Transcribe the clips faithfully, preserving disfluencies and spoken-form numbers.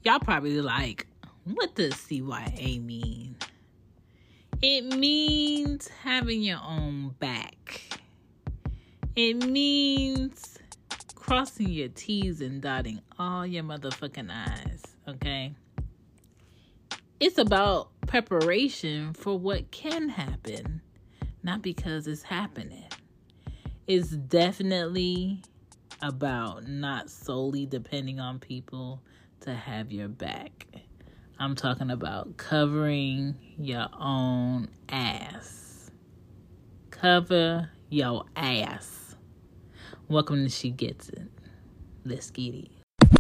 Y'all probably like, what does C Y A mean? It means having your own back. It means crossing your T's and dotting all your motherfucking I's, okay? It's about preparation for what can happen, not because it's happening. It's definitely about not solely depending on people to have your back. I'm talking about covering your own ass. Cover your ass. Welcome to She Gets It. Let's get it.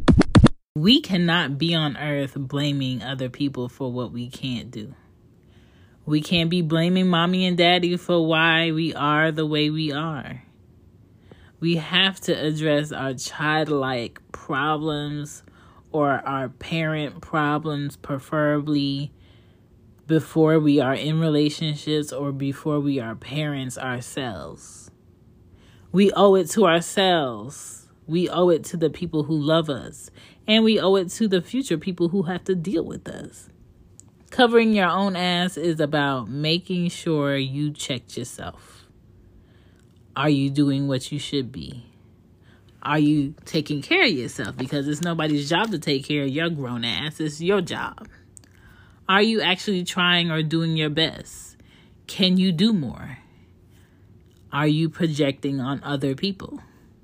We cannot be on earth blaming other people for what we can't do. We can't be blaming mommy and daddy for why we are the way we are. We have to address our childlike problems or our parent problems, preferably before we are in relationships or before we are parents ourselves. We owe it to ourselves. We owe it to the people who love us. And we owe it to the future people who have to deal with us. Covering your own ass is about making sure you checked yourself. Are you doing what you should be? Are you taking care of yourself? Because it's nobody's job to take care of your grown ass. It's your job. Are you actually trying or doing your best? Can you do more? Are you projecting on other people?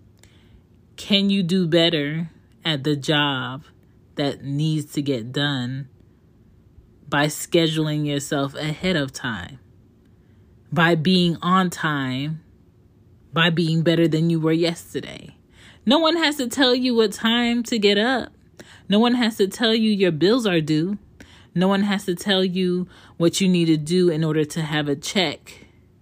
Can you do better at the job that needs to get done by scheduling yourself ahead of time? By being on time? By being better than you were yesterday? No one has to tell you what time to get up. No one has to tell you your bills are due. No one has to tell you what you need to do in order to have a check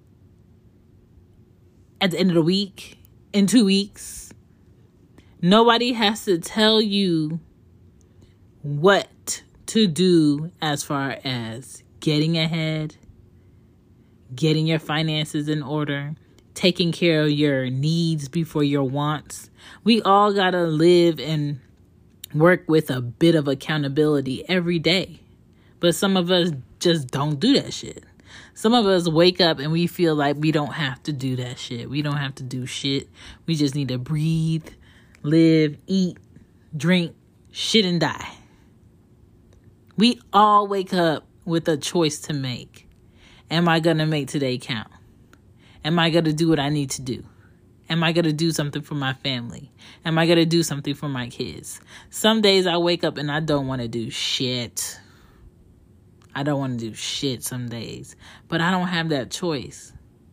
at the end of the week, in two weeks. Nobody has to tell you what to do as far as getting ahead, getting your finances in order, taking care of your needs before your wants. We all gotta live and work with a bit of accountability every day. But some of us just don't do that shit. Some of us wake up and we feel like we don't have to do that shit. We don't have to do shit. We just need to breathe, live, eat, drink, shit, and die. We all wake up with a choice to make. Am I gonna make today count? Am I going to do what I need to do? Am I going to do something for my family? Am I going to do something for my kids? Some days I wake up and I don't want to do shit. I don't want to do shit some days. But I don't have that choice.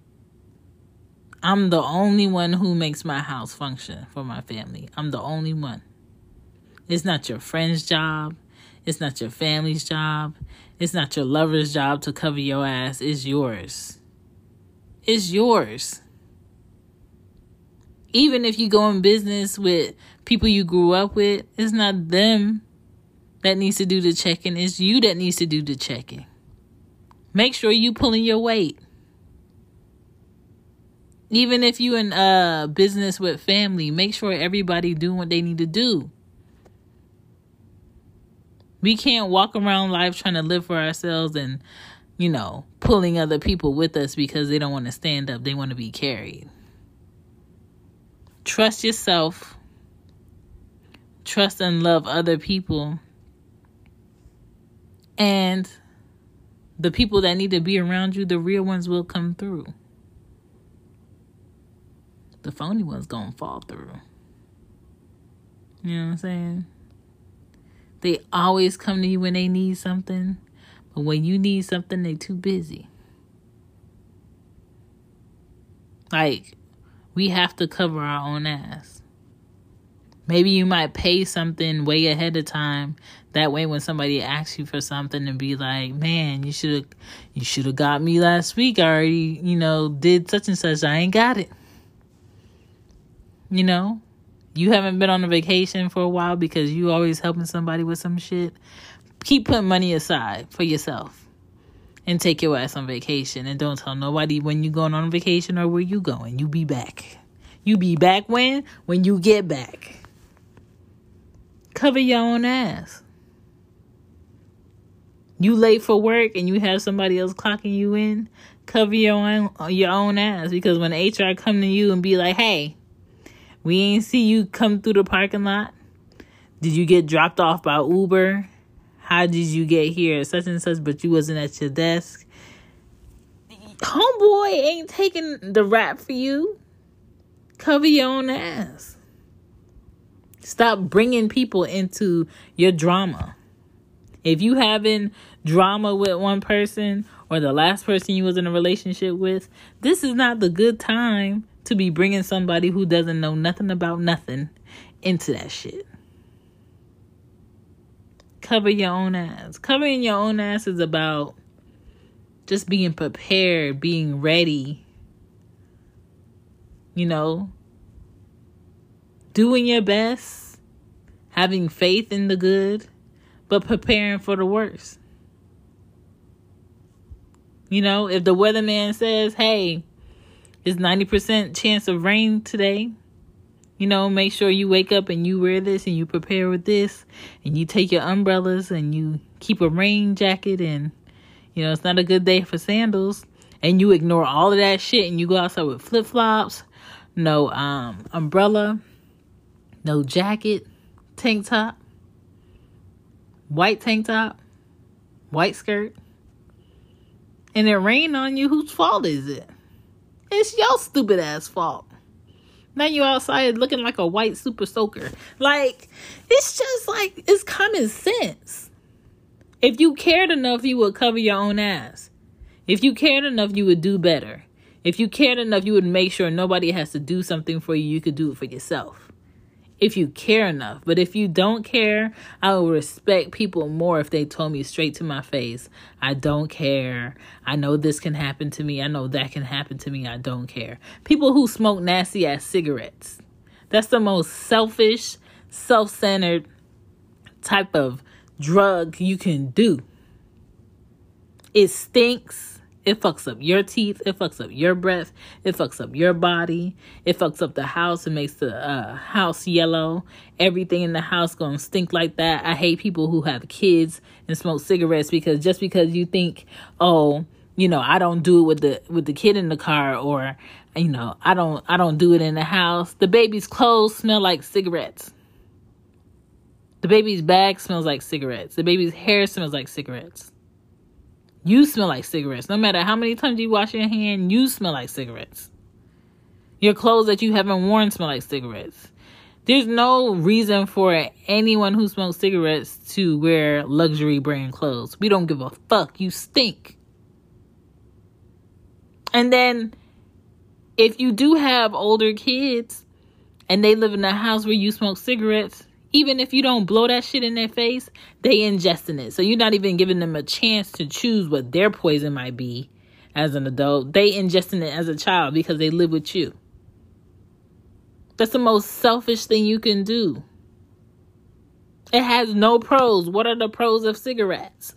I'm the only one who makes my house function for my family. I'm the only one. It's not your friend's job. It's not your family's job. It's not your lover's job to cover your ass. It's yours. It's yours. Even if you go in business with people you grew up with, it's not them that needs to do the checking. It's you that needs to do the checking. Make sure you pulling your weight. Even if you in uh business with family, make sure everybody doing what they need to do. We can't walk around life trying to live for ourselves and, you know, pulling other people with us because they don't want to stand up. They want to be carried. Trust yourself. Trust and love other people. And the people that need to be around you, the real ones will come through. The phony ones gonna fall through. You know what I'm saying? They always come to you when they need something. But when you need something, they too busy. Like, we have to cover our own ass. Maybe you might pay something way ahead of time. That way when somebody asks you for something and be like, man, you should have you should have got me last week. I already, you know, did such and such. I ain't got it. You know? You haven't been on a vacation for a while because you always helping somebody with some shit. Keep putting money aside for yourself and take your ass on vacation. And don't tell nobody when you going on vacation or where you going. You be back. You be back when? When you get back. Cover your own ass. You late for work and you have somebody else clocking you in, cover your own, your own ass. Because when H R come to you and be like, hey, we ain't see you come through the parking lot. Did you get dropped off by Uber? How did you get here? Such and such, but you wasn't at your desk. Homeboy ain't taking the rap for you. Cover your own ass. Stop bringing people into your drama. If you having drama with one person or the last person you was in a relationship with, this is not the good time to be bringing somebody who doesn't know nothing about nothing into that shit. Cover your own ass. Covering your own ass is about just being prepared, being ready. You know, doing your best, having faith in the good, but preparing for the worst. You know, if the weatherman says, hey, it's ninety percent chance of rain today, you know, make sure you wake up and you wear this and you prepare with this and you take your umbrellas and you keep a rain jacket and, you know, it's not a good day for sandals, and you ignore all of that shit and you go outside with flip-flops, no um umbrella, no jacket, tank top, white tank top, white skirt, and it rained on you, whose fault is it? It's your stupid ass fault. Now you outside looking like a white super soaker. Like, it's just like, it's common sense. If you cared enough, you would cover your own ass. If you cared enough, you would do better. If you cared enough, you would make sure nobody has to do something for you. You could do it for yourself. If you care enough. But if you don't care, I would respect people more if they told me straight to my face, I don't care. I know this can happen to me. I know that can happen to me. I don't care. People who smoke nasty ass cigarettes. That's the most selfish, self-centered type of drug you can do. It stinks. It fucks up your teeth. It fucks up your breath. It fucks up your body. It fucks up the house. It makes the uh, house yellow. Everything in the house gonna stink like that. I hate people who have kids and smoke cigarettes, because just because you think, oh, you know, I don't do it with the with the kid in the car, or, you know, I don't I don't do it in the house. The baby's clothes smell like cigarettes. The baby's bag smells like cigarettes. The baby's hair smells like cigarettes. You smell like cigarettes. No matter how many times you wash your hand, you smell like cigarettes. Your clothes that you haven't worn smell like cigarettes. There's no reason for anyone who smokes cigarettes to wear luxury brand clothes. We don't give a fuck. You stink. And then, if you do have older kids and they live in a house where you smoke cigarettes, even if you don't blow that shit in their face, they ingesting it. So you're not even giving them a chance to choose what their poison might be as an adult. They ingesting it as a child because they live with you. That's the most selfish thing you can do. It has no pros. What are the pros of cigarettes?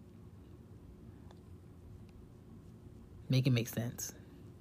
Make it make sense.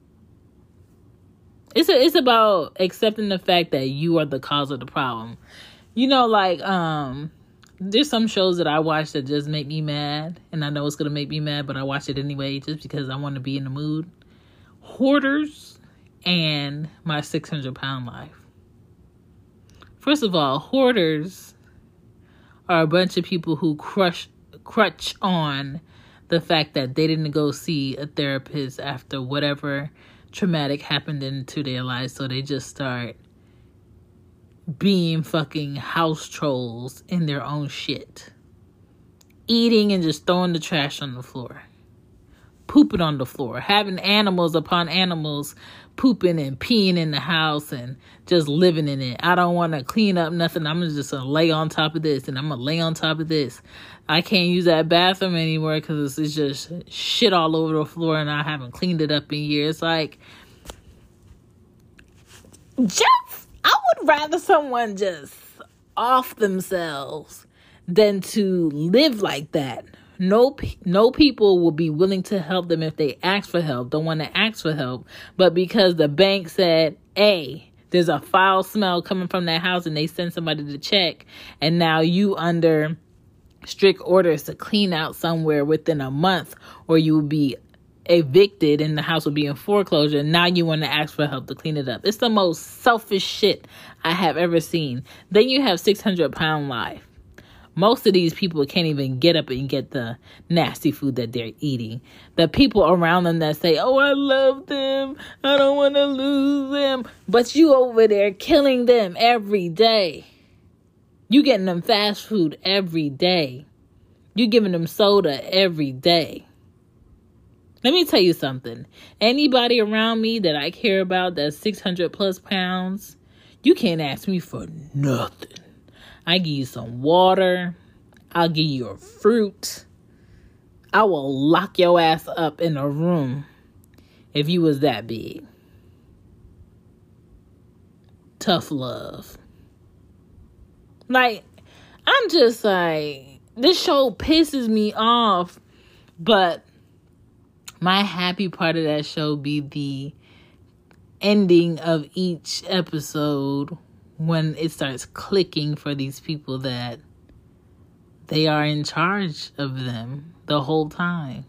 It's a, it's about accepting the fact that you are the cause of the problem. You know, like, um, there's some shows that I watch that just make me mad. And I know it's going to make me mad, but I watch it anyway just because I want to be in the mood. Hoarders and My six hundred pound Life. First of all, hoarders are a bunch of people who crush, crutch on the fact that they didn't go see a therapist after whatever traumatic happened into their lives. So they just start being fucking house trolls in their own shit. Eating and just throwing the trash on the floor. Pooping on the floor. Having animals upon animals pooping and peeing in the house and just living in it. I don't want to clean up nothing. I'm just going to lay on top of this and I'm going to lay on top of this. I can't use that bathroom anymore because it's just shit all over the floor and I haven't cleaned it up in years. Like, Jeff, I would rather someone just off themselves than to live like that. No, no people will be willing to help them if they ask for help, don't want to ask for help. But because the bank said, hey, there's a foul smell coming from that house and they send somebody to check, and now you under strict orders to clean out somewhere within a month, or you will be evicted and the house will be in foreclosure. Now you want to ask for help to clean it up. It's the most selfish shit I have ever seen. Then you have six hundred pound life. Most of these people can't even get up and get the nasty food that they're eating. The people around them that say, oh, I love them, I don't want to lose them. But you over there killing them every day. You getting them fast food every day. You giving them soda every day. Let me tell you something. Anybody around me that I care about that's six hundred plus pounds, you can't ask me for nothing. I give you some water. I'll give you a fruit. I will lock your ass up in a room if you was that big. Tough love. Like, I'm just like, this show pisses me off, but my happy part of that show be the ending of each episode when it starts clicking for these people that they are in charge of them the whole time.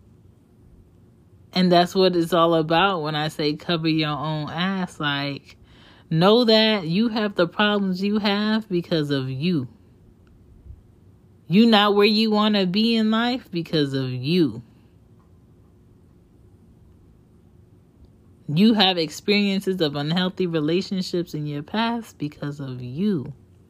And that's what it's all about when I say cover your own ass. Like, know that you have the problems you have because of you. You not where you want to be in life because of you. You have experiences of unhealthy relationships in your past because of you.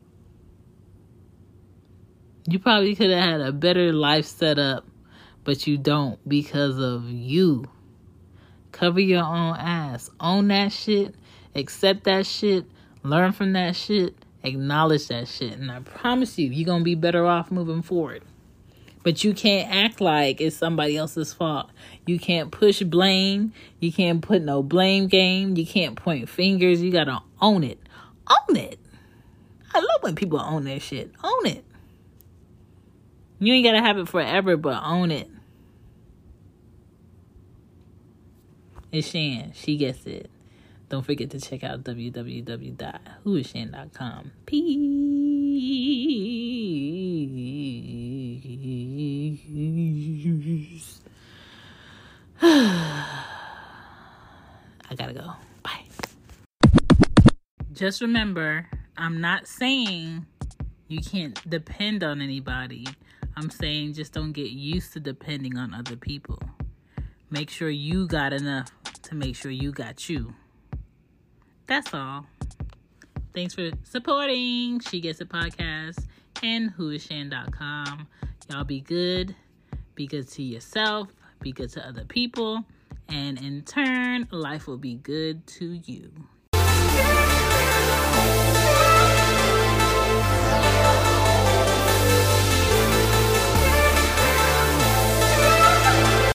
You probably could have had a better life set up, but you don't because of you. Cover your own ass. Own that shit. Accept that shit. Learn from that shit. Acknowledge that shit. And I promise you, you're going to be better off moving forward. But you can't act like it's somebody else's fault. You can't push blame. You can't put no blame game. You can't point fingers. You got to own it. Own it. I love when people own their shit. Own it. You ain't got to have it forever, but own it. It's Shan. She gets it. Don't forget to check out w w w dot who is shan dot com. Peace. I gotta go. Bye. Just remember, I'm not saying you can't depend on anybody. I'm saying just don't get used to depending on other people. Make sure you got enough to make sure you got you. That's all. Thanks for supporting She Gets It Podcast and who is shan dot com. Y'all be good. Be good to yourself. Be good to other people. And in turn, life will be good to you.